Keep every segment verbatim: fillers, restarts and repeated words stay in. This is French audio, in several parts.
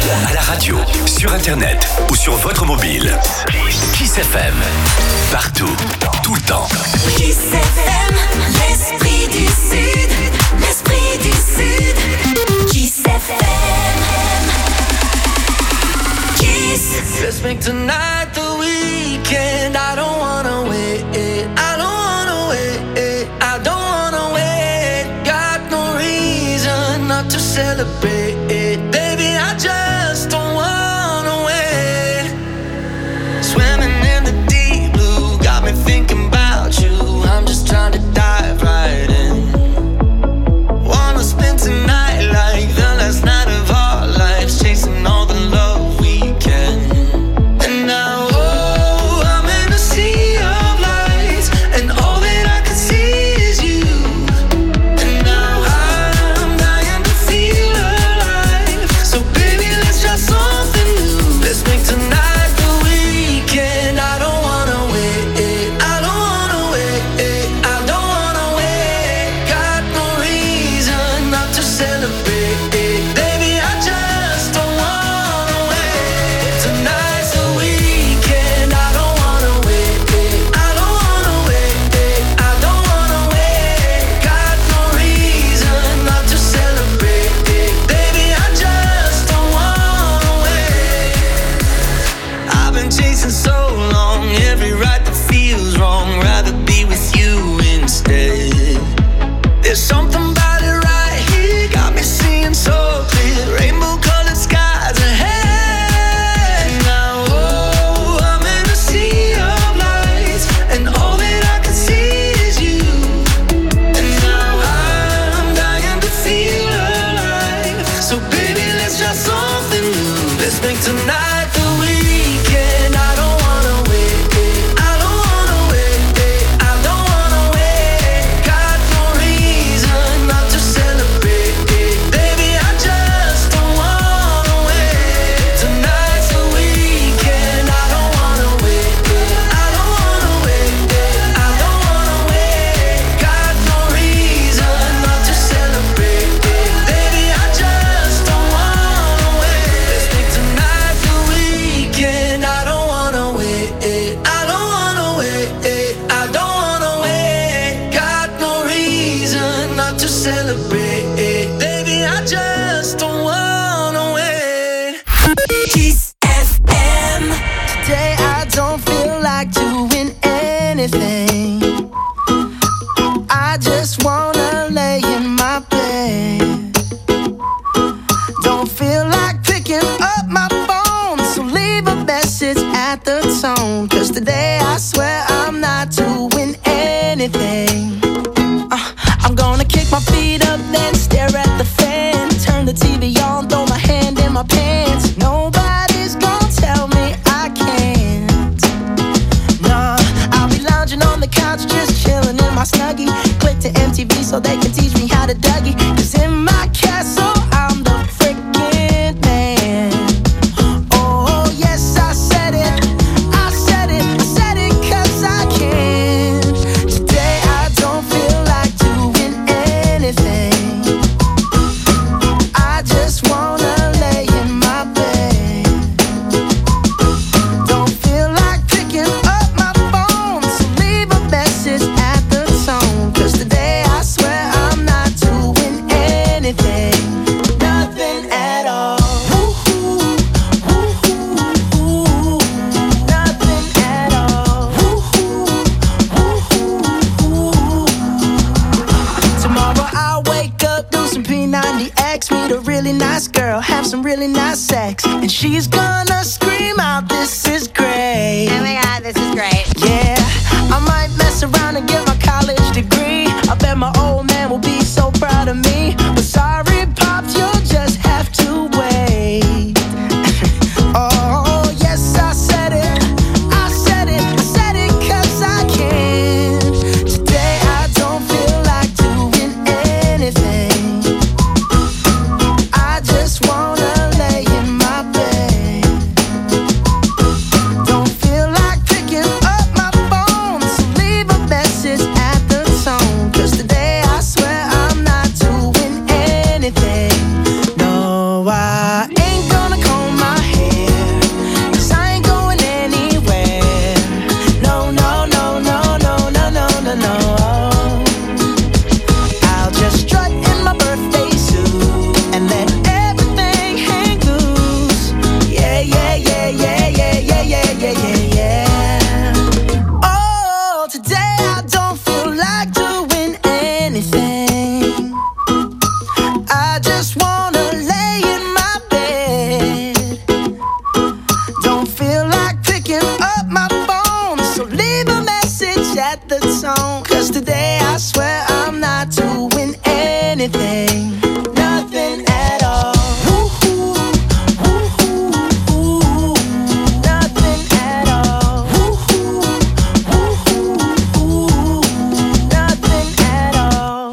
À la radio, sur internet ou sur votre mobile. Kiss F M. Partout, tout le temps. Kiss F M, l'esprit du Sud. L'esprit du Sud. Kiss F M. Kiss. Let's make tonight the weekend. I don't wanna wait. I don't wanna wait. I don't wanna wait. Got no reason not to celebrate. Baby, I just don't wanna wait. Swimming in the deep blue, got me thinking about you. I'm just trying to dive right in. Wanna spend tonight like the last night of our lives, chasing all the love we can. And now, oh, I'm in a sea of lights, and all that I can see is you. And now I'm dying to feel alive. So baby, let's try something new. Let's make tonight the weekend. I don't wanna wait. I don't wanna wait. I don't wanna wait. Got no reason not to celebrate. Baby, I just don't wanna wait. Tonight's the weekend. I don't wanna wait. I don't wanna wait. I don't wanna wait. Got no reason not to celebrate. Baby, I just don't wanna wait. I've been chasing so long, every right that feels wrong. Rather be with you instead. There's something about it right here, got me seeing so clear. Rainbow colored skies ahead. Now, oh, I'm in a sea of lights, and all that I can see is you. And now I'm dying to feel alive. So baby, let's try something new. Let's make tonight the weekend. I don't wanna wait. I don't wanna wait. I don't wanna wait. Got no reason not to celebrate. Baby, I just don't wanna wait. Tonight's the weekend. I don't wanna wait. I don't wanna wait. I don't wanna wait. Got no reason not to celebrate. Baby, I just don't wanna wait. Let's make tonight the weekend. I don't wanna wait. I don't wanna wait. I don't wanna wait. Got no reason not to celebrate. Baby, I just don't wanna wait. Kiss F M. Today I don't feel like doing anything. I just wanna lay in my bed. Don't feel like picking up my phone, so leave a message at the tone. Cause today I swear I'm not doing anything. Uh, I'm gonna kick my feet up, then stare at the fan. Turn the T V on, throw my hand in my pants. Nobody's gonna tell me I can't. Nah, I'll be lounging on the couch, just chilling in my Snuggie. Click to M T V so they can teach me how to Dougie. Cause in my castle, I'm the freaking man. Oh, yes, I said it. I said it. I said it cause I can. Today I don't feel like doing anything. I just wanna lay in my bed. Don't feel like picking up my phone, so leave a message at the tone. Cause today I swear I'm not doing anything. Nothing at all. Woo-hoo, woo-hoo, woo. Nothing at all. Woo-hoo, woo-hoo, woo. Tomorrow I'll wake up, do some P ninety X, meet a really nice girl, have some really nice sex, and she's gonna scream out, "This is great." Oh my god, this is great. Yeah, I might mess around and get my college degree. I bet my old man will be so proud of me. But sorry, Pops, you'll just have to wait. Oh, yes, I said it. I said it. I said it cause I can. Today I don't feel like doing anything. I just wanna lay in my bed. Don't feel like picking up my phone, so leave a I just wanna lay in my bed. Don't feel like picking up my phone, so leave a message at the tone. Cause today I swear I'm not doing anything, nothing at all. Woo-hoo, woo-hoo, woo-hoo, nothing at all. Woo-hoo, woo-hoo, woo-hoo, nothing at all.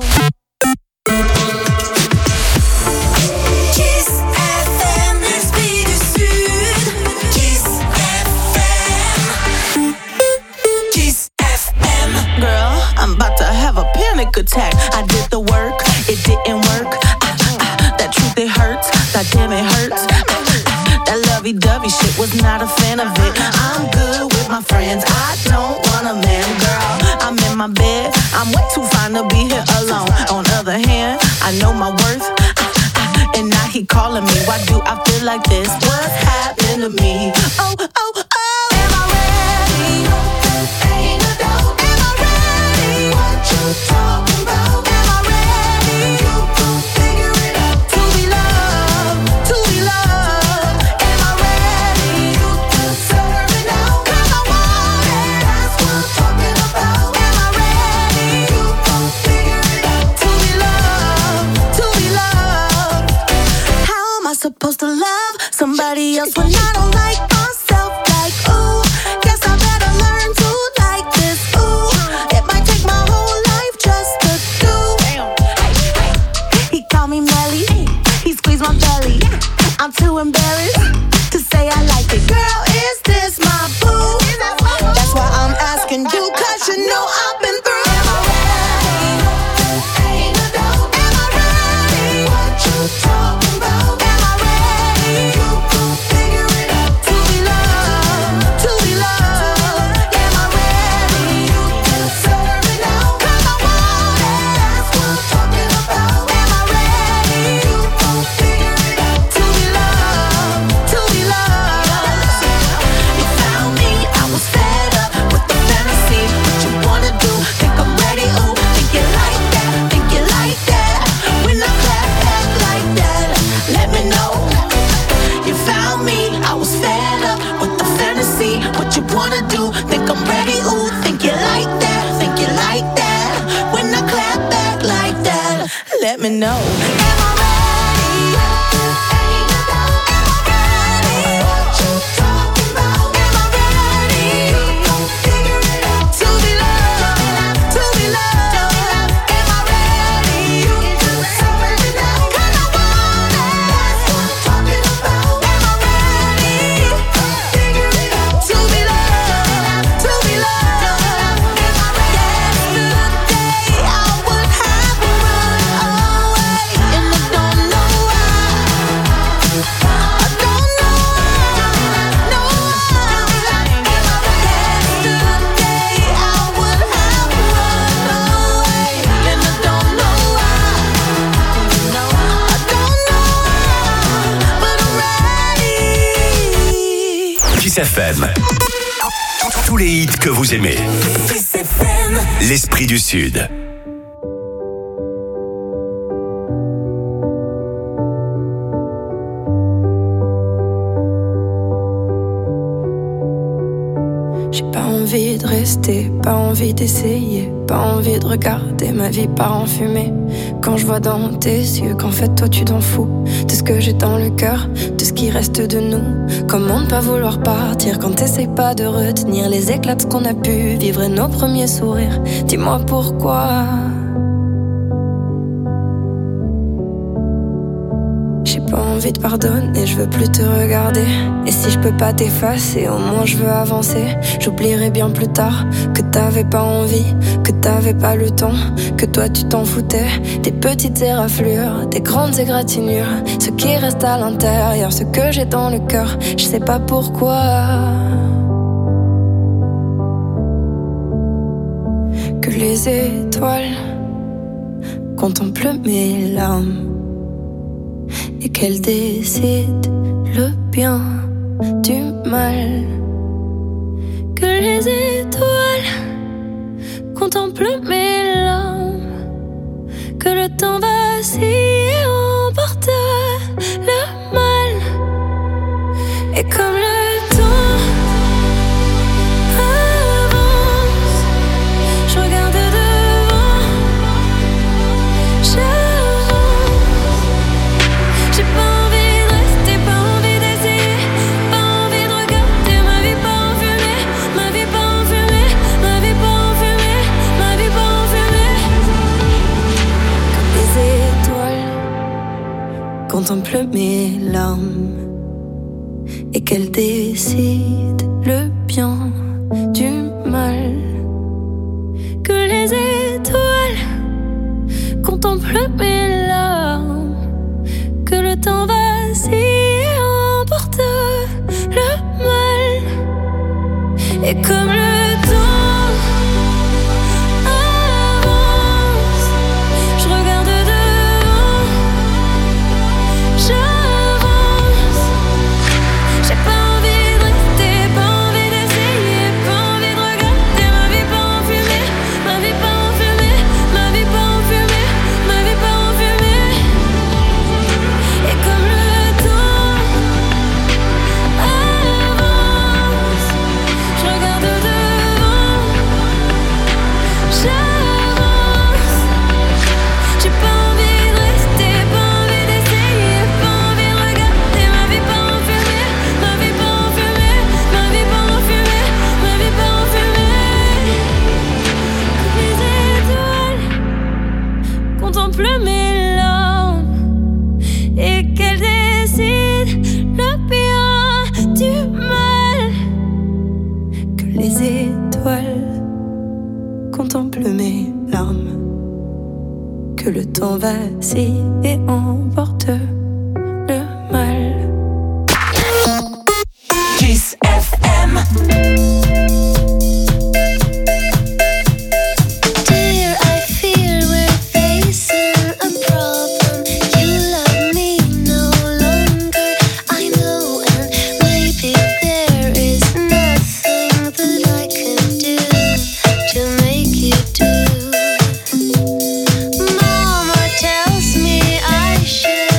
Kiss F M, l'esprit du Sud. Kiss F M. Kiss F M. Girl, I'm about to have a panic attack. I did the work, it didn't work. Ah, ah, that truth, it hurts. God damn, it hurts. Ah, ah, that lovey-dovey shit, was not a fan of it. I'm good with my friends, I don't want a man. Girl, I'm in my bed, I'm way too fine to be here alone. On the other hand, I know my worth. Ah, ah, and now he calling me. Why do I feel like this? What's happening to me? Oh, oh, oh. Am I ready? Ain't no doubt. Am I ready? What you talking about? Am I ready? You gon' figure it out. To be loved, to be loved. Am I ready? You deserve it now. 'Cause I want it. That's what I'm talking about. Am I ready? You gon' figure it out. To be loved, to be loved. How am I supposed to love somebody else when I don't like myself? Like, ooh, guess I better learn to like this. Ooh, it might take my whole life just to do. He called me Melly, he squeezed my belly. I'm too embarrassed to say I like it. Girl, is this my boo? That's why I'm asking you, 'cause you know I've been through. Am I ready? Ain't no doubt. Am I ready? What you talking about? Am I ready? You gon' figure it out. To be loved, to be loved. Am I ready? You deserve it now. 'Cause I want it. That's what I'm talking about. Am I ready? You gon' figure it out. To be loved, to be loved. You found me, I was fed up with the fantasy. What you wanna do? Think I'm ready? Ooh, think you like that? Think you like that? When I clap back like that, let me know. You found me, I was fed up with the fantasy. What you wanna do? Think I'm ready? Ooh, think you like that? Think you like that? When I clap back like that, let me know. Am I ready? Ain't no doubt. Am I ready? What you talking about? Am I ready? You gon' figure it out. To be loved, to be loved. Am I ready? You deserve it now. 'Cause I want it. That's what I'm talking about. Am I ready? Figure it out. To be loved, to be loved. Am I ready? Yesterday I would have run away, and I don't know why. I don't know why. No why. Am I ready? Yesterday I would have run away, and I don't know why. I don't know why, but I'm ready. Kiss F M. Tous les hits que vous aimez. Kiss F M. L'esprit du Sud. J'ai pas envie de rester, pas envie d'essayer, pas envie de regarder ma vie part en fumée. Quand je vois dans tes yeux qu'en fait toi tu t'en fous de ce que j'ai dans le cœur, de ce qui reste de nous. Comment ne pas vouloir partir quand t'essayes pas de retenir les éclats de ce qu'on a pu vivre et nos premiers sourires. Dis-moi pourquoi. J'ai pas envie de pardonner, je veux plus te regarder. Et si je peux pas t'effacer, au moins je veux avancer. J'oublierai bien plus tard que t'avais pas envie, que t'avais pas le temps, que toi tu t'en foutais. Des petites éraflures, des grandes égratignures, ce qui reste à l'intérieur, ce que j'ai dans le cœur, je sais pas pourquoi. Que les étoiles contemplent mes larmes et qu'elle décide le bien du mal. Que les étoiles contemplent mes larmes, que le temps vacille en bas Et comme le temps avance, je regarde devant, j'avance. J'ai pas envie de rester, pas envie d'essayer, pas envie de regarder ma vie pas en fumée, ma vie pas en fumée, ma vie pas en fumée, ma vie pas en fumée. Comme les étoiles contemplent mes larmes et qu'elles décident le bien du mal. Que les étoiles contemplent mes larmes, que le temps vacille et emporte le mal. Et comme le temps avance, je regarde devant, j'avance. J'ai pas envie de rester, pas envie d'essayer, pas envie de regarder ma vie pas en fumée, ma vie pas en fumée, ma vie pas en fumée, ma vie pas en fumée. Et comme le temps avance, je regarde devant, j'avance. J'ai pas envie de rester, pas envie d'essayer, pas envie de regarder ma vie pas en fumée, ma vie pas en fumée, ma vie pas en fumée, ma vie pas en fumée. Comme les étoiles contemplent mes larmes et qu'elles décident le bien du mal. Que les étoiles contemplent mes larmes, que le temps vacille et emporte le mal. Kiss F M. Dear, I feel we're facing a problem. You love me no longer, I know, and maybe there is nothing that I can do to make you do. Mama tells me I should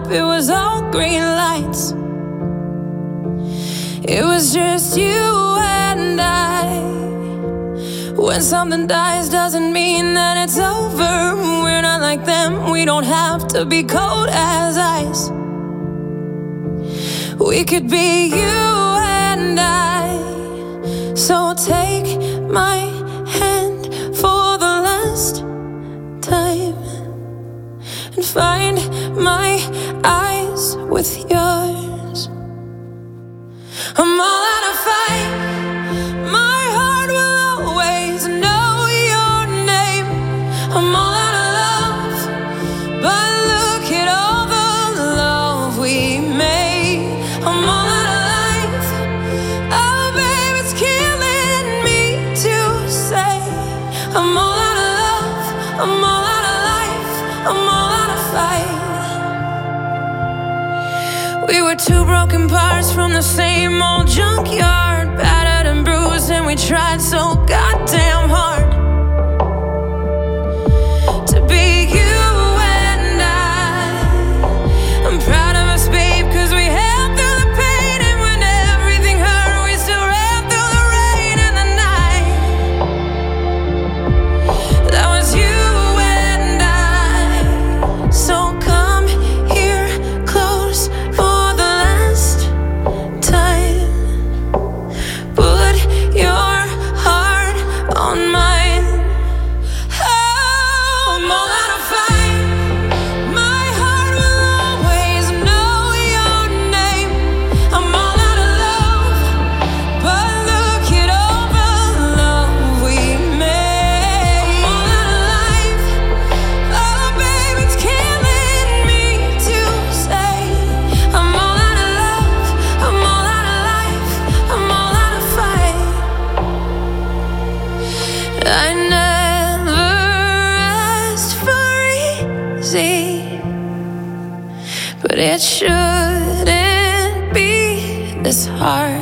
up, it was all green lights. It was just you and I. When something dies doesn't mean that it's over. We're not like them, we don't have to be cold as ice. We could be you and I. So take my hand for the last time and find my eyes with yours. I'm all out of fight. My heart will always know your name. I'm all out of love, but look at all the love we made. I'm all out of life. Oh, babe, it's killing me to say. I'm all out of love. I'm all out of life. I'm all out of fight. We were two broken parts from the same old junkyard, battered and bruised, and we tried so goddamn hard to be you and I. I'm proud of us, babe, cause we held through the pain, and when everything hurt, we still ran through the rain and the night. That was you and I. So come here close for the last time. Put your heart on mine. Oh, I'm all out of fight. My heart will always know your name. I'm all out of love, but look at all the love we made. I'm all out of life. Oh, babe, it's killing me to say. I'm all out of love. I'm all out of life. I'm all out of fight. I never asked for easy, but it shouldn't be this hard.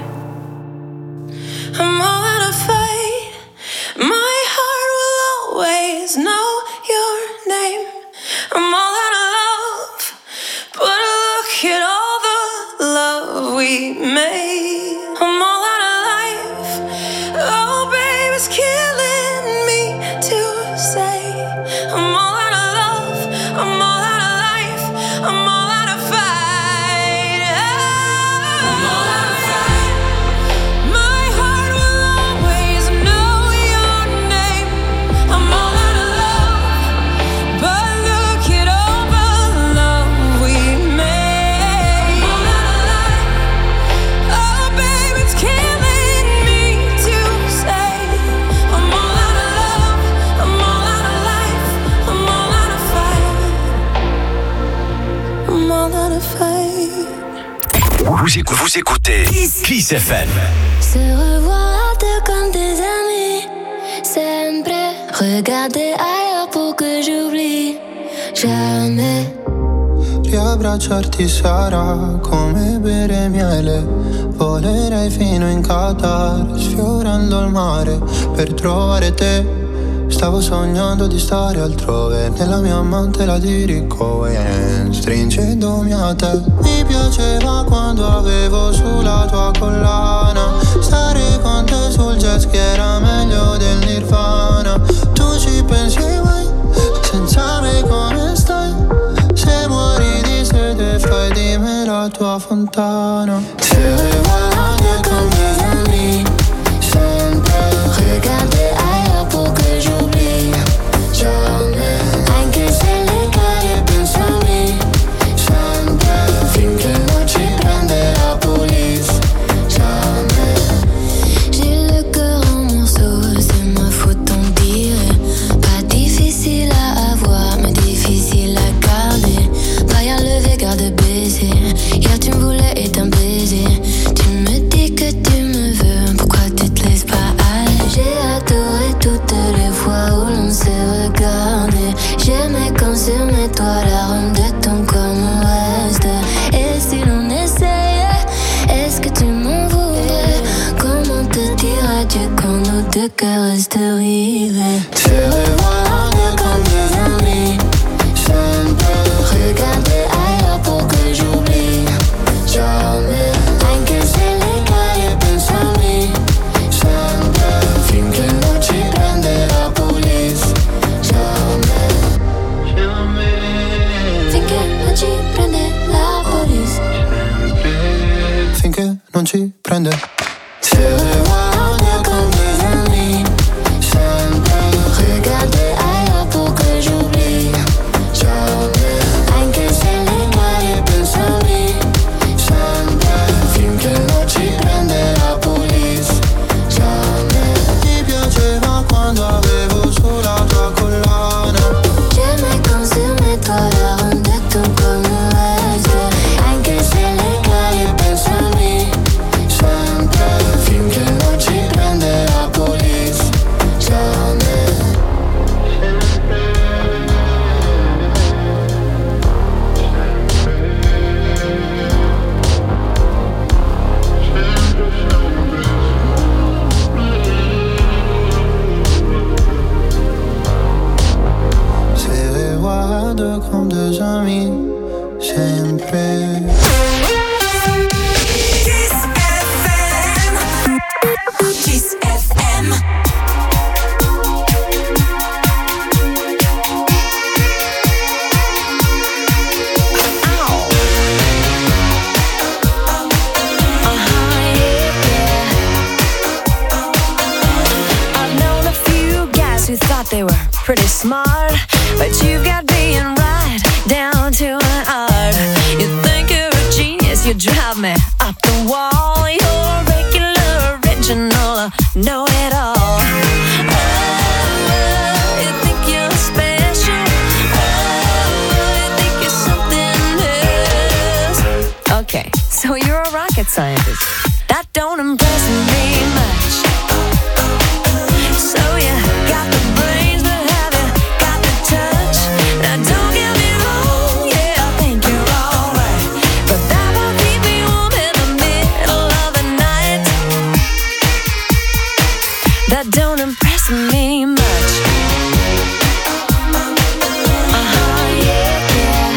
I'm all out of fight. My heart will always know your name. I'm all out of love, but look at all the love we made. I'm all out of life. Oh, babe, it's killing me to say. I'm all out of love. I'm all out of life. I'm all out of fight. I'm all out of fight. My heart will always know your name. I'm all out of love, but look at all the love we made. I'm all out of life. Oh, babe, it's killing me to say. I'm all out of love. I'm all out of life. I'm all out of fight. I'm all out of fight. Vous, écou- vous écoutez Kiss F M. Se revoir à deux comme des amis, sempre. Regarder ailleurs pour que j'oublie jamais. Riabbracciarti sarà come bere miele. Volerei fino in Qatar, sfiorando il mare per trovare te. Stavo sognando di stare altrove, nella mia amante la dirigo e stringendomi a te. Mi piaceva quando avevo sulla tua collana, stare con te sul jet ski era meglio del Nirvana. Tu ci pensi mai, senza me come stai? Se muori di sete fai di me la tua fontana. Se revoilà comme des amis, sempre. Regarder ailleurs pour que j'oublie jamais. Anche se le cade pensami sempre. Finché non ci prende la police jamais. J'ai le cœur en morceaux, c'est ma faute on dirait. Pas difficile à avoir, mais difficile à garder. Paille levé, garde baiser. Hier tu me voulais et t'un baiser. Tu me dis que tu me veux, pourquoi tu te laisses pas aller? J'ai adoré toutes les fois où l'on s'est regardé. J'aimais quand sur mes toits l'arôme de ton corps me reste. Et si l'on essayait, est-ce que tu m'en voudrais? Comment te dire adieu quand nos deux cœurs restent rivés? Se revoilà comme des amis, sempre. Regarder ailleurs sempre. Kiss F M. Kiss F M. Who thought they were pretty smart, but you've got being right down to an art. You think you're a genius, you drive me up the wall. You're regular, original, know it all. Oh, you think you're special. Oh, you think you're something else. Okay, so you're a rocket scientist. That don't impress me much. So you got the brains, but have you got the touch? Now don't get me wrong, yeah, I think you're alright, but that won't keep me warm in the middle of the night. That don't impress me much. Uh-huh, yeah, yeah.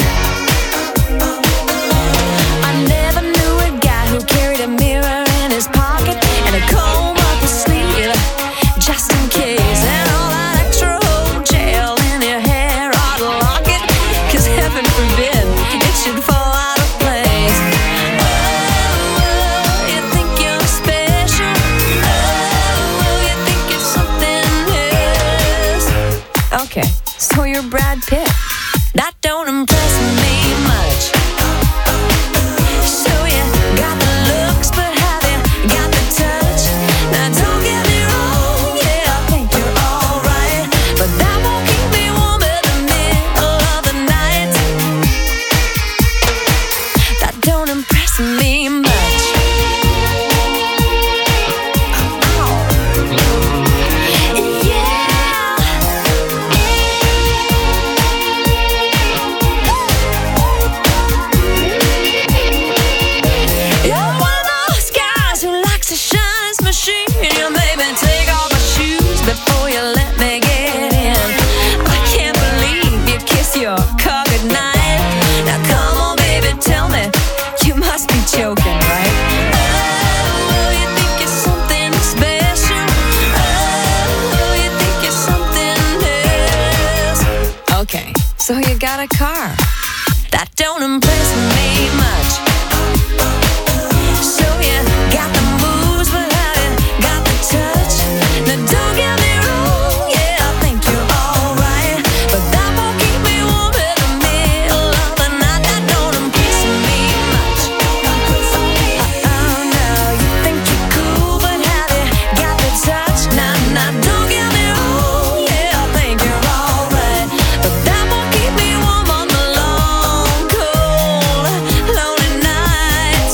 I never knew a guy who carried a mirror in his pocket and a comb up his sleeve, just in case, and all that extra old gel in your hair ought to lock it, cause heaven forbid it should fall out of place. Oh, you think you're special. Oh, you think you're something else. Okay, so you're Brad Pitt. That don't impress me much. So you got the looks, but have you got the touch? Now don't get me wrong, yeah, I think you're alright, but that won't keep me warm in the middle of the night. That don't impress me much. You're one of those guys who likes to shine his machine. You made me take off my shoes before you let me get in. I can't believe you kiss your car goodnight. Now come on, baby, tell me, you must be joking, right? Oh, you think you're something special. Oh, you think you're something else. Okay, so you got a car. That don't impress me much. So you got the moves, but have you got the touch? Now don't get me wrong, yeah, I think you're alright, but that won't keep me warm in the middle of the night. That don't impress me much. Oh no, you think you're cool, but have you got the touch? Now, now don't get me wrong, yeah, I think you're alright, but that won't keep me warm on the long, cold, lonely nights.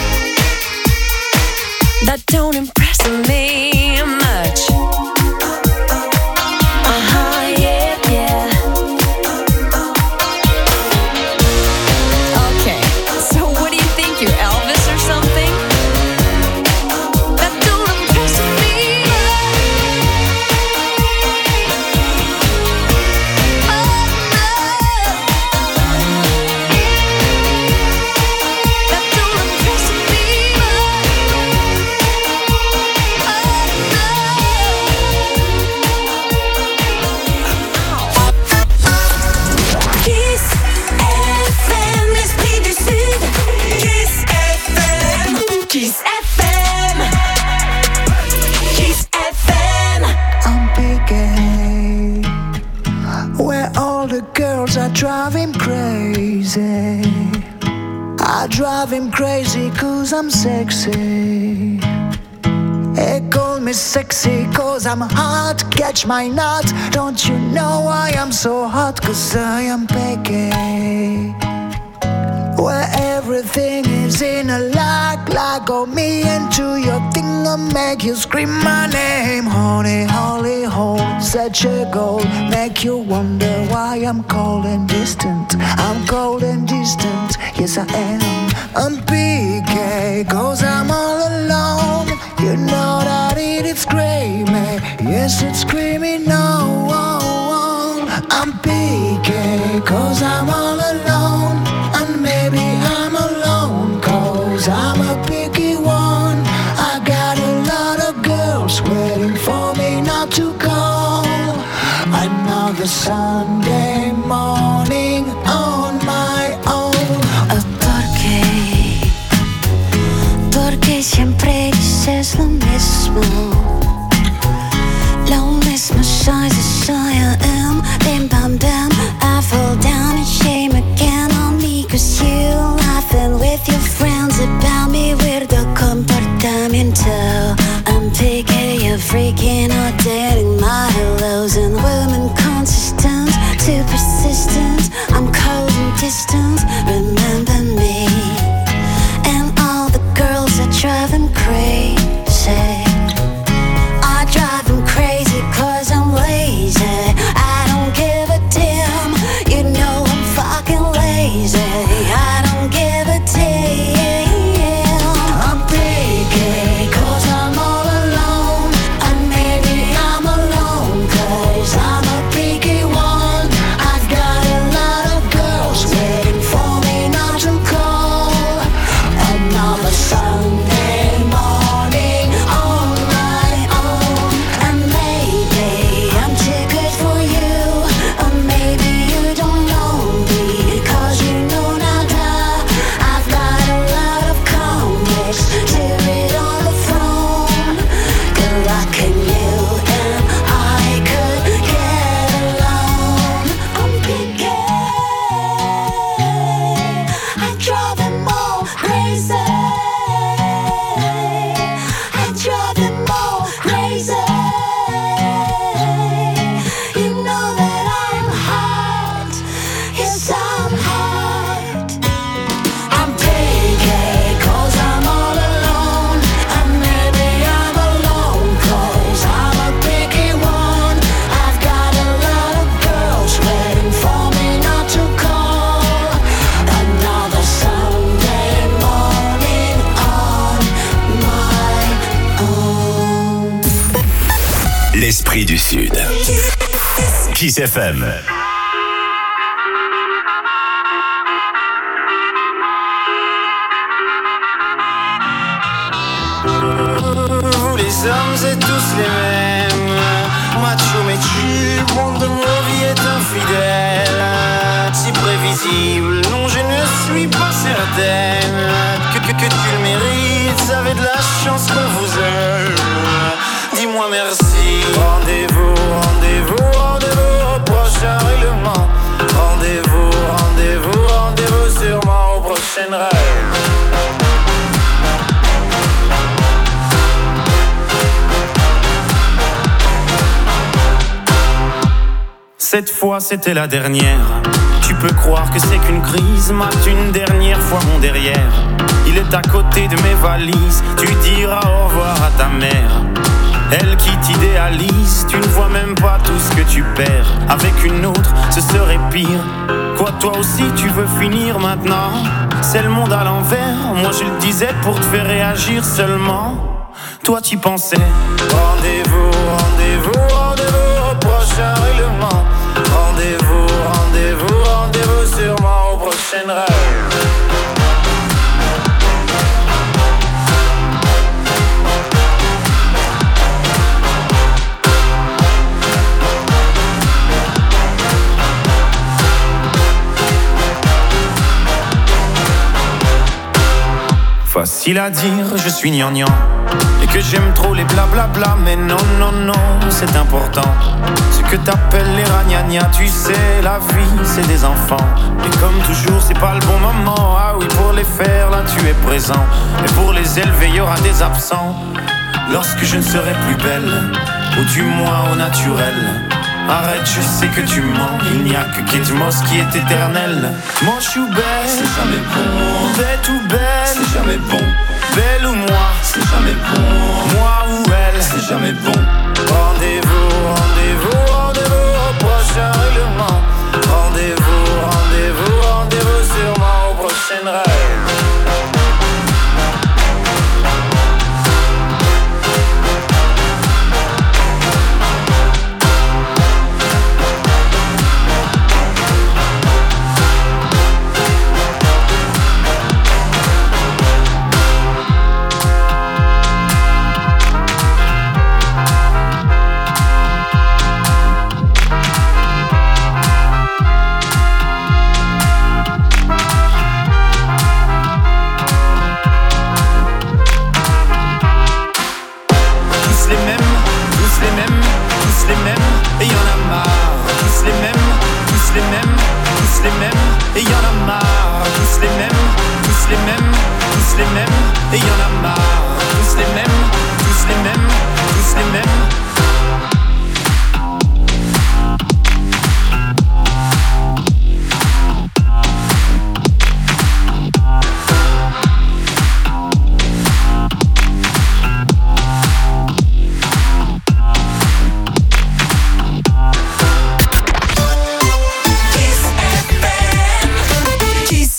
That don't impress me much. Uh-huh, yeah, yeah. Okay, so what do you think, you're Elvis or something? That don't impress me much. Oh, no. That don't impress me much. Kiss F M, l'esprit du Sud. Kiss F M. Kiss F M. Kiss F M. I'm picking where all the girls are driving crazy. I drive him crazy cause I'm sexy. They call me sexy cause I'm hot. Catch my nut. Don't you know why I'm so hot? Cause I am picky. Where everything is in a like, like on me into your thing and make you scream my name. Honey, holy hole, such a goal. Make you wonder why I'm cold and distant. I'm cold and distant, yes I am. I'm P K, cause I'm all alone. You know that it is screaming, yes it's screaming no. I'm P K, cause I'm all alone. And say I don't give a damn. I'm picky cause I'm all alone, and maybe I'm alone cause I'm a picky one. I've got a lot of girls waiting for me not to call. Another Sunday morning on my own, and maybe I'm too good for you, or maybe you don't know me cause you know nada. I've got a lot of complex to read on the phone. Good luck in you and I could get along. I'm picky, I drive them all crazy, I drive them all crazy. You know that I'm hot, yes I'm hot. I'm picky cause I'm all alone, and maybe I'm alone cause I'm a picky one. I've got a lot of girls waiting for me not to call. Another Sunday morning on my own. L'esprit du Sud. Kiss F M. Vous les hommes êtes tous les mêmes, macho mais tu, le monde de nos vies est infidèle. Si prévisible, non je ne suis pas certaine que, que, que tu le mérites, vous avez de la chance qu'on vous aime. Dis-moi merci. Rendez-vous, rendez-vous, rendez-vous au prochain règlement. Rendez-vous, rendez-vous, rendez-vous sûrement au prochain rêve. Cette fois c'était la dernière. Tu peux croire que c'est qu'une crise, mate une dernière fois mon derrière. Il est à côté de mes valises, tu diras au revoir à ta mère. Elle qui t'idéalise, tu ne vois même pas tout ce que tu perds. Avec une autre, ce serait pire. Quoi, toi aussi tu veux finir maintenant? C'est le monde à l'envers, moi je le disais pour te faire réagir seulement. Toi t'y pensais. Rendez-vous, rendez-vous, rendez-vous au prochain règlement. Rendez-vous, rendez-vous, rendez-vous sûrement au prochain rêve. Facile à dire, je suis gnangnan, et que j'aime trop les blablabla, mais non, non, non, c'est important. Ce que t'appelles les ragnagnas, tu sais, la vie, c'est des enfants. Et comme toujours, c'est pas le bon moment. Ah oui, pour les faire, là, tu es présent. Et pour les élever, il y aura des absents. Lorsque je ne serai plus belle, ou du moins au naturel. Arrête, je sais que tu mens. Il n'y a que Kate Moss qui est éternel. Manche ou belle, c'est jamais bon. Bête ou belle, c'est jamais bon. Belle ou moi, c'est jamais bon. Moi ou elle, c'est jamais bon. Rendez-vous, rendez-vous, rendez-vous au prochain règlement. Rendez-vous, rendez-vous, rendez-vous sûrement au prochain rêve. Kiss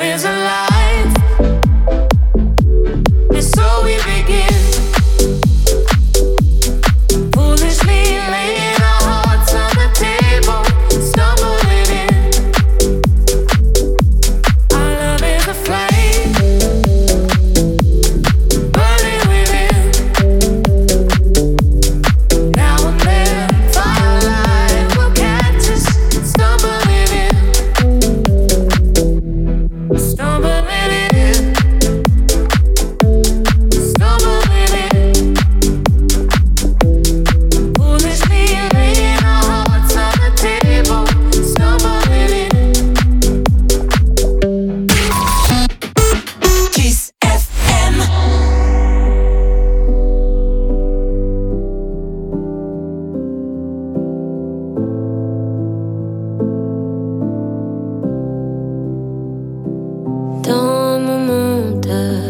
is alive, and so we begin. Foolishly laying our hearts on the table, stumbling in. Our love is a flame, burning within. Now and then, firelight will catch us, stumbling in, stumbling in, stumbling in. Foolishly laying our hearts on the table, stumbling in. Kiss F M. Dans mon monde,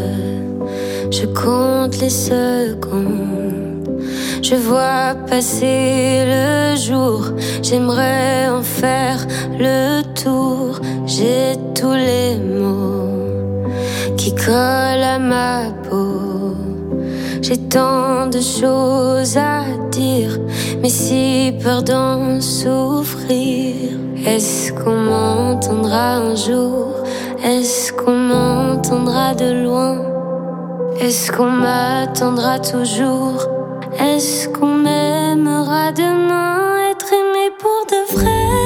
je compte les secondes. Je vois passer le jour. J'aimerais en faire le tour. J'ai tous les mots qui collent à ma peau. J'ai tant de choses à dire, mais si peur d'en souffrir. Est-ce qu'on m'entendra un jour? Est-ce qu'on m'entendra de loin? Est-ce qu'on m'attendra toujours? Est-ce qu'on m'aimera demain? Être aimé pour de vrai,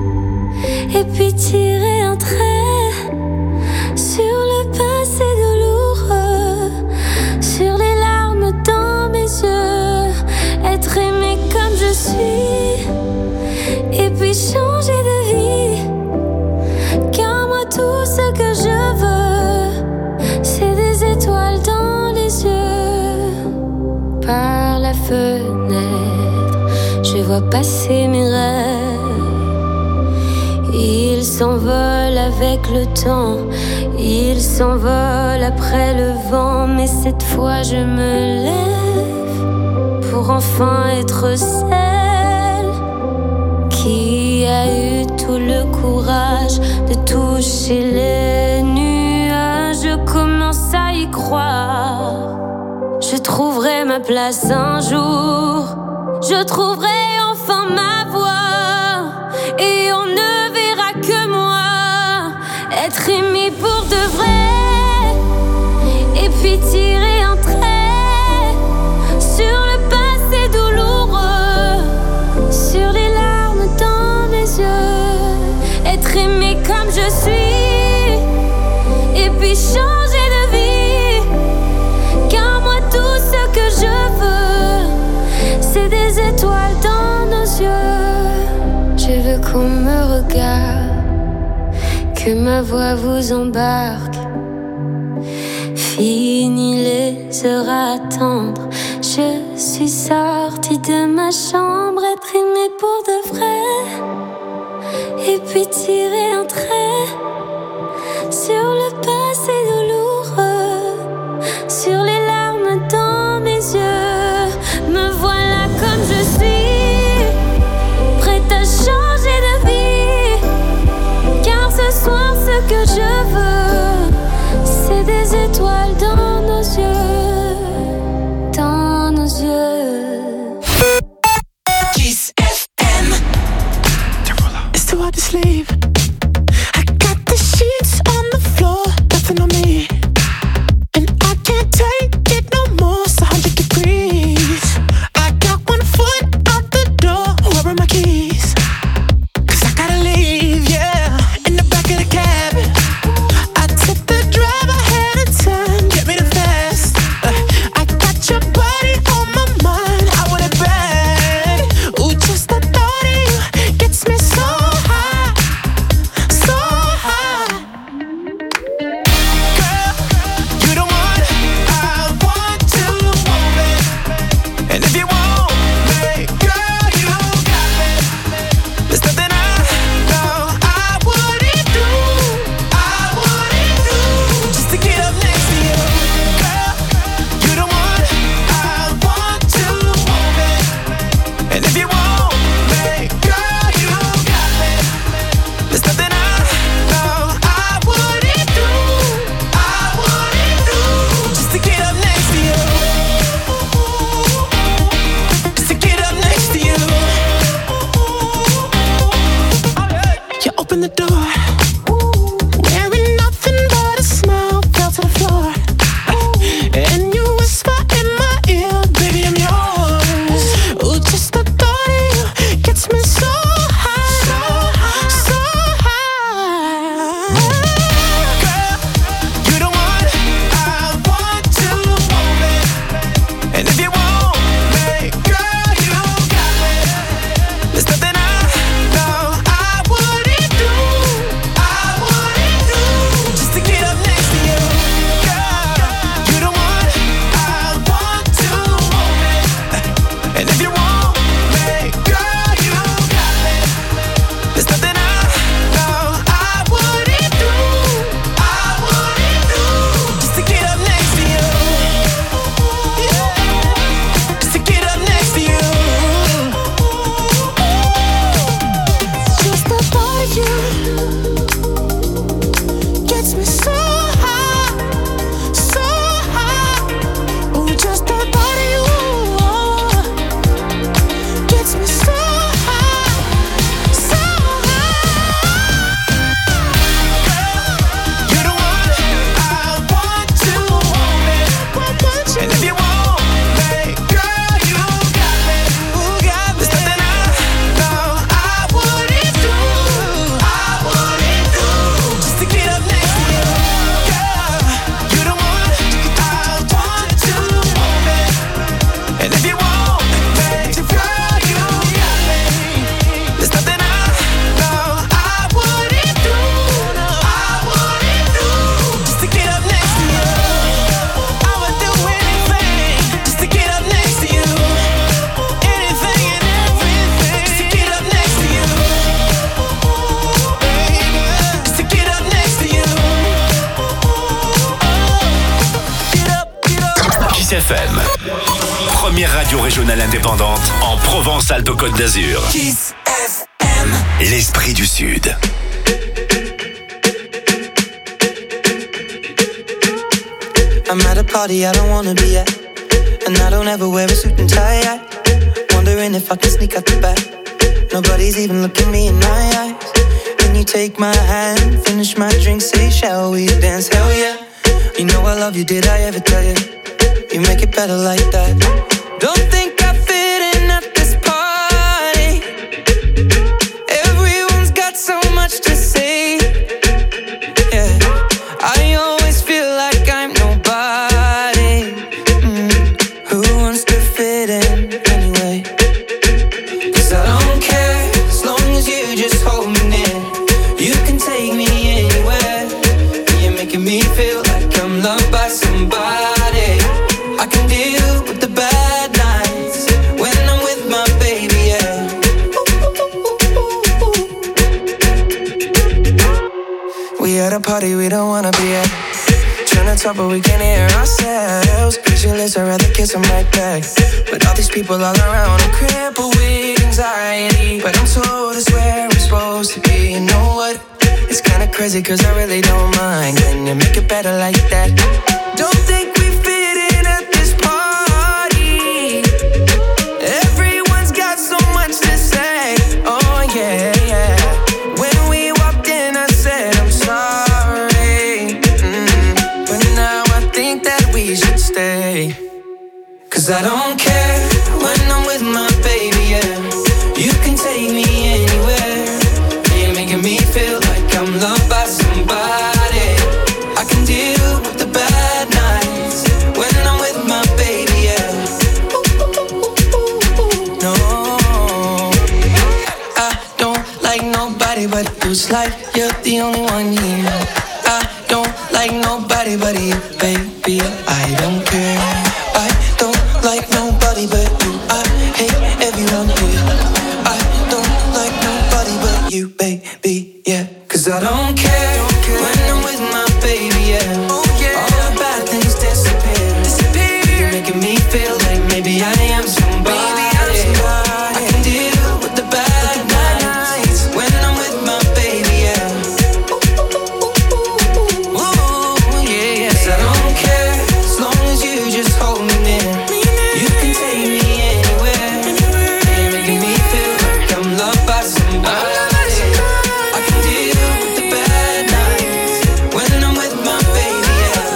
et puis tirer un trait sur le passé douloureux, sur les larmes dans mes yeux. Être aimé comme je suis, et puis changer de vie. Car moi tout ce que je veux, c'est des étoiles dans les yeux. Par la fenêtre, je vois passer mes rêves. Ils s'envolent avec le temps, ils s'envolent après le vent. Mais cette fois je me lève pour enfin être celle qui a eu tout le courage de toucher les nuages. Je commence à y croire. Je trouverai ma place un jour. Je trouverai enfin ma voix. Et on ne verra que moi. Être aimé pour de vrai. Et puis tirer un trait sur le passé douloureux, sur les larmes dans mes yeux. Être aimé comme je suis, et puis changer de vie. Car moi tout ce que je veux, c'est des étoiles dans nos yeux. Je veux qu'on me regarde, que ma voix vous embarque. Fini les heures à attendre, je suis sortie de ma chambre. Être aimée pour de vrai, et puis tirer un trait sur le passé douloureux, sur les larmes dans mes yeux. Me voilà comme je suis, prête à changer de vie. Car ce soir ce que je veux, c'est des étoiles dans nos yeux, dans nos yeux. Kiss F M. It's too hard to sleep. F M. Première radio régionale indépendante en Provence-Alpes-Côte d'Azur. Kiss F M. L'esprit du Sud. I'm at a party I don't wanna be at, and I don't ever wear a suit and tie yet. Wondering if I can sneak out the back. Nobody's even looking me in my eyes. Can you take my hand, finish my drink, say shall we dance? Hell yeah. You know I love you, did I ever tell you? You make it better like that. Don't think I fit in at this party. Everyone's got so much to say. Yeah, I always feel like I'm nobody. Mm. Who wants to fit in anyway? 'Cause I don't care, as long as you just hold me near. You can take me anywhere. You're making me feel like I'm loved by somebody. I can deal with the bad nights when I'm with my baby, yeah. We at a party we don't wanna be at. Trying to talk but we can't hear ourselves. Pictureless, I'd rather kiss them right back. But all these people all around, I'm crippled with anxiety. But I'm told it's where I'm supposed to be. You know what? It's kinda crazy 'cause I really don't mind. Can you make it better like that? Don't think we fit in at this party. Everyone's got so much to say. Oh yeah, yeah. When we walked in I said I'm sorry. Mm. But now I think that we should stay. 'Cause I don't care when I'm with my baby, yeah. You can take me anywhere. You're making me feel like I'm loved by somebody. I can deal with the bad nights when I'm with my baby, yeah. No, I don't like nobody but you. It's like you're the only one here. I don't like nobody but you, baby. I don't care. I don't like nobody but you. I hate everyone here. I don't like nobody but you, baby, yeah. 'Cause I don't care when I'm with my baby, yeah. All the bad things disappear. You're making me feel like maybe I am somebody. I can deal with the bad nights when I'm with my baby, yeah. Ooh, yeah, yeah. 'Cause I don't care as long as you just hold me near. You can take me anywhere. You're making me feel like I'm loved by somebody. I can deal with the bad nights when I'm with my baby, yeah.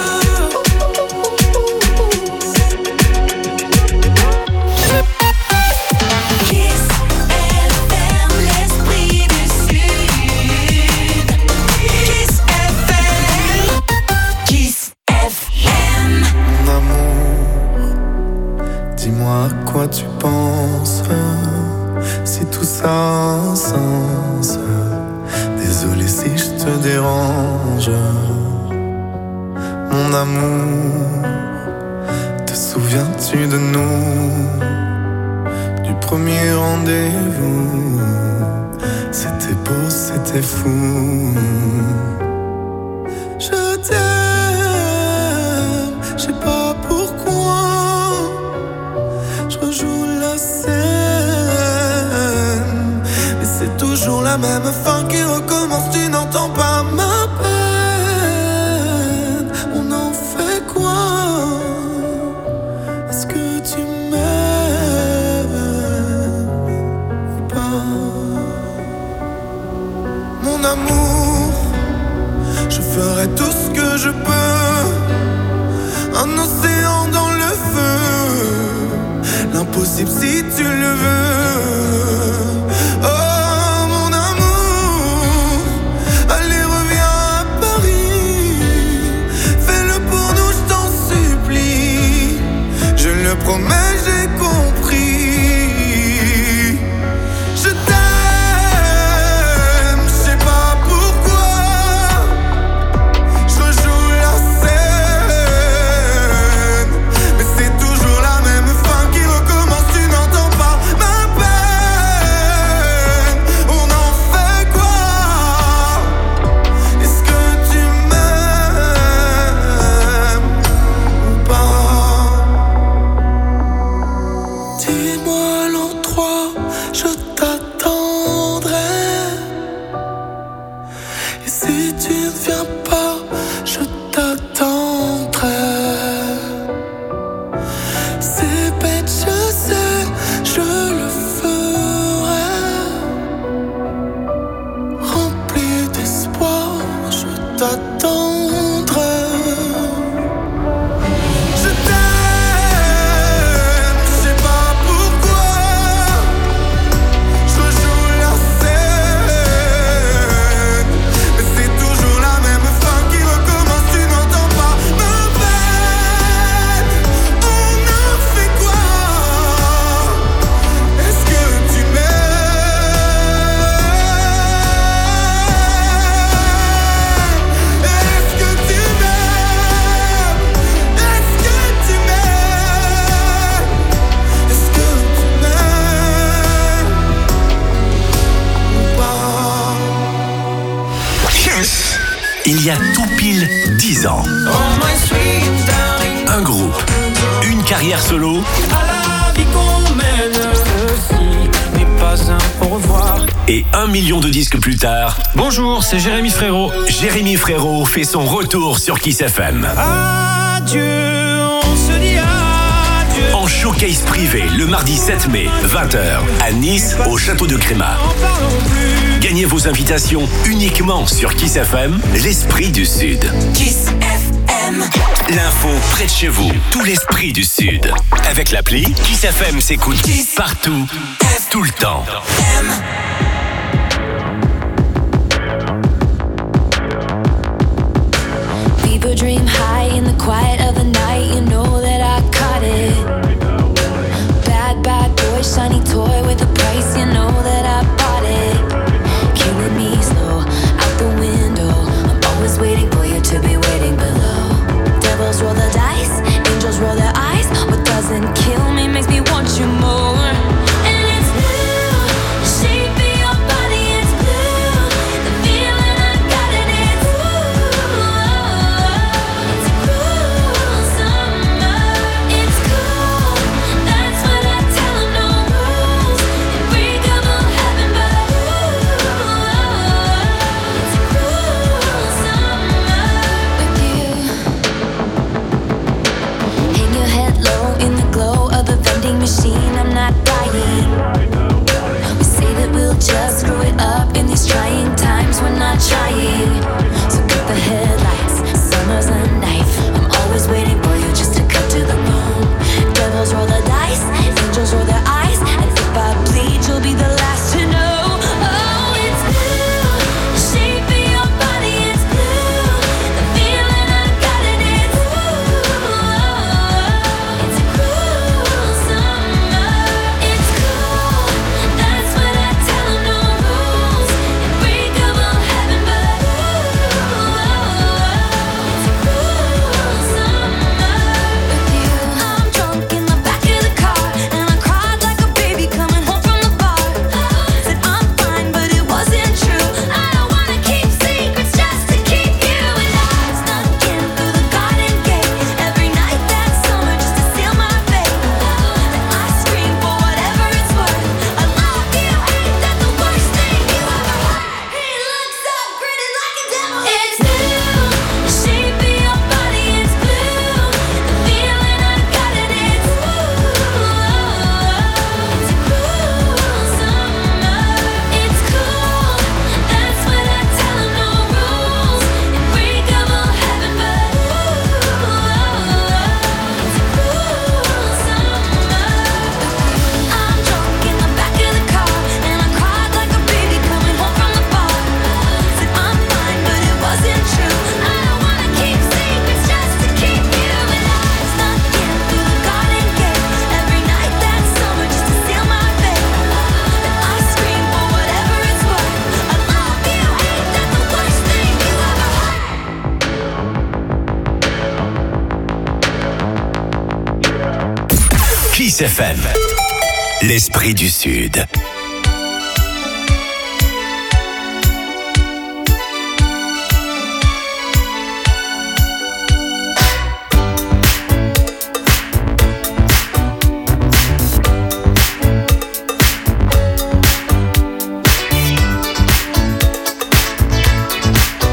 Kiss F M, l'esprit du Sud. Kiss F M. Kiss F M. Mon amour, dis-moi à quoi tu penses. Si tout ça a un sens. Désolé si je te dérange. Mon amour, te souviens-tu de nous? Du premier rendez-vous. C'était beau, c'était fou. Je t'aime, je sais pas pourquoi. Je rejoue la scène, mais c'est toujours la même fin qui recommence. Tu n'entends pas ma peine. On en fait quoi? Est-ce que tu m'aimes ou pas? Mon amour, je ferai tout ce que je peux. Un océan dans le feu. L'impossible si tu le veux. Oh mon amour, allez reviens à Paris. Fais-le pour nous, je t'en supplie. Je le promets, j'ai compris. Je t'aime, je sais pas pourquoi. Je rejoue la scène, mais c'est toujours la même fin qui recommence. Tu n'entends pas ma peine. Et si tu ne viens pas, je t'attendrai. C'est bête, je sais, je le ferai. Rempli d'espoir, je t'attendrai. Je t'aime, je sais pas pourquoi. Je joue la scène, mais c'est toujours la même fin qui recommence. Tu n'entends pas ma peine. On a fait quoi? Est-ce que tu m'aimes? Est-ce que tu m'aimes? Est-ce que tu m'aimes? Est-ce que tu m'aimes ou pas? Il y a tout pile dix ans. Un groupe, une carrière solo À la vie qu'on mène, ceci n'est pas un au revoir. et un million de disques plus tard, Bonjour, c'est Jérémy Frérot. Jérémy Frérot fait son retour sur Kiss F M. Adieu, on se dit adieu. En showcase privé le mardi sept mai, vingt heures, à Nice, au château de Crémat. N'en parlons plus. Gagnez vos invitations uniquement sur Kiss F M, l'esprit du Sud. Kiss F M. L'info près de chez vous, tout l'esprit du Sud. Avec l'appli, Kiss F M s'écoute partout, tout le temps. People dream high in the quiet of the night. You know that I caught it. Bad, bad boy, shiny toy with a price. You know that I bought it. Killing me slow, out the window. I'm always waiting for you to be waiting below. Devils roll the dice, angels roll their eyes. What doesn't kill me makes me want you more. And it's blue, the shape of your body is blue. The feeling I got it, it's ooh. It's a cruel summer. It's cool, that's what I tell 'em, no rules. Unbreakable heaven, but ooh. It's a cruel summer with you. Hang your head low in the glow of the vending machine. I'm not dying. We say that we'll just screw it up in these trying times. We're not trying. So cut the headlights. Summer's a knife. I'm always waiting for you just to cut to the bone. Devils roll the dice. Angels roll their eyes. And if I bleed, you'll be the last to know. Oh, it's blue. The shape of your body is blue. The feeling I got it, it's ooh. It's a cruel summer. It's cool. That's what I tell 'em, no rules. Unbreakable heaven, but ooh. It's a cruel summer with you. I'm drunk in the back of the car, and I cried like a baby coming home from the bar. Said I'm fine, but it wasn't true. I don't wanna keep secrets just to keep you. And I snuck in through the garden gate every night that summer just to seal my fate. Then I scream for whatever it's worth. I love you, ain't that the worst thing you ever heard? He looks up, grinning like a devil. It's blue, the shape of your body is blue. The feeling I got it, it's ooh. It's a cruel summer. It's cool, that's what I tell 'em, no rules. Unbreakable heaven, but ooh. It's a cruel summer. I'm drunk in the back of the car, and I cried like a baby coming home from the bar. Said I'm fine, but it wasn't true. I don't wanna keep secrets just to keep you. And I snuck in through the garden gate every night that summer just to seal my fate. Then I scream for whatever it's worth. I love you, ain't that the worst thing you ever heard? Kiss F M, l'esprit du Sud. It's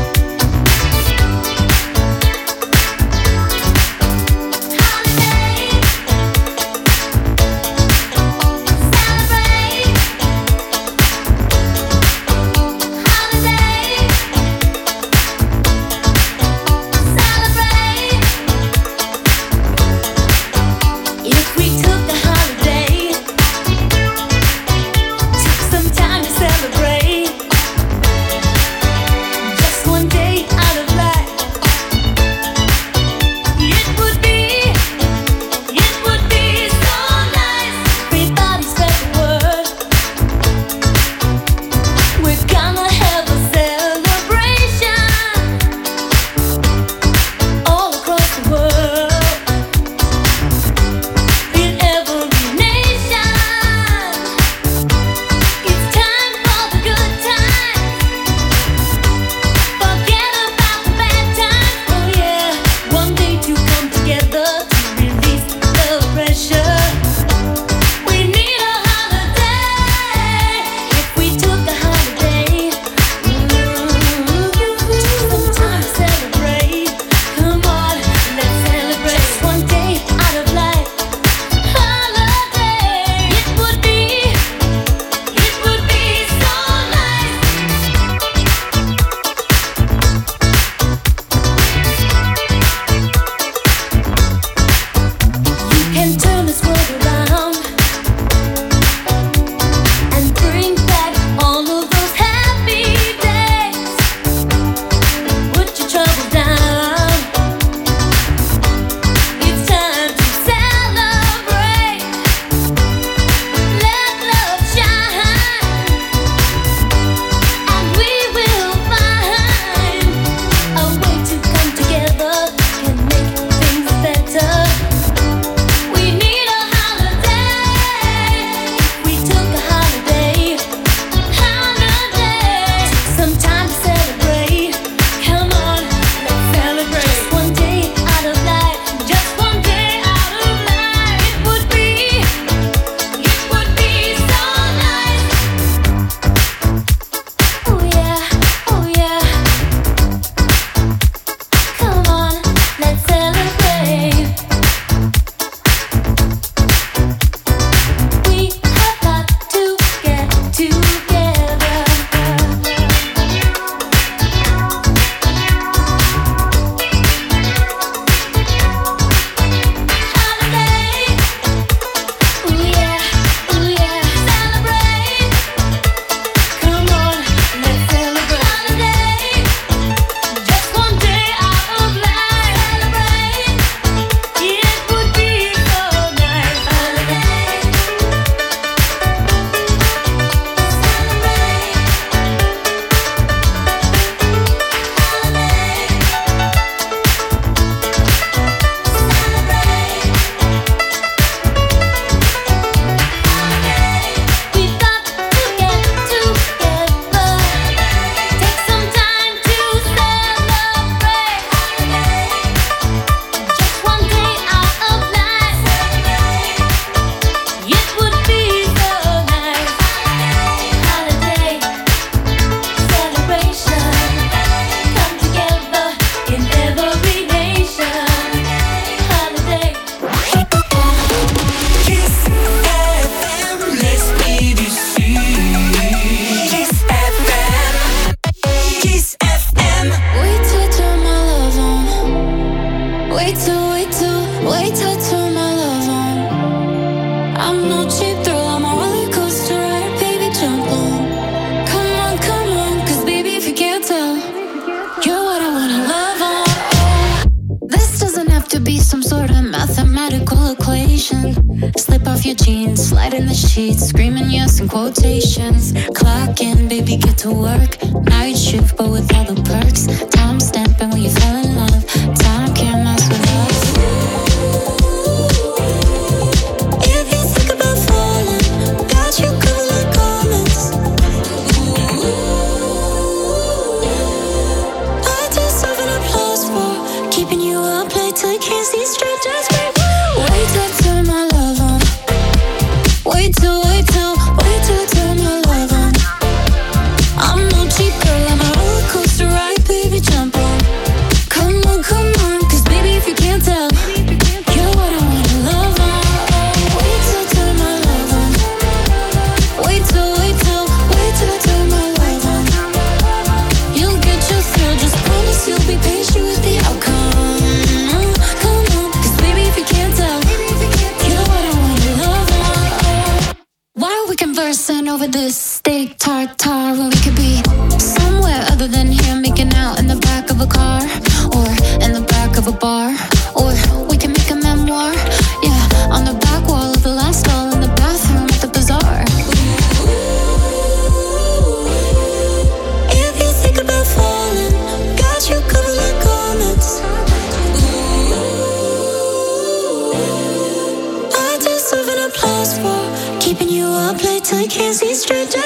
could be some sort of mathematical equation. Slip off your jeans, slide in the sheets, screaming yes in quotations. Clock in, baby, get to work. Night shift, but with all the perks. Time stamping when you fell in love. Time can't mess with us. If you think about falling, got you covered like garments. I deserve an applause for keeping you up late till you can't see straight. Just wait, wait till I turn my love on. Wait till, wait till, wait till I turn my love on. I'm no cheap girl, I'm a roller coaster ride, baby, jump on. Come on, come on, cause baby, if you can't tell, you're what I wanna love on. Wait till I turn my love on. Wait till, wait till, wait till I turn my love on. You'll get your thrill, just promise you'll be patient with the outcome. Come on, cause baby, if you can't tell, you're what I wanna love on. Why are we conversing over this steak tartare when we could be somewhere other than here, making out in the back of a car or in the back of a bar, or we can make a memoir, yeah, on the back wall of the last stall in the bathroom at the bazaar. If you think about falling, got you covered like garments. I deserve an applause for keeping you up late till you can't see straight.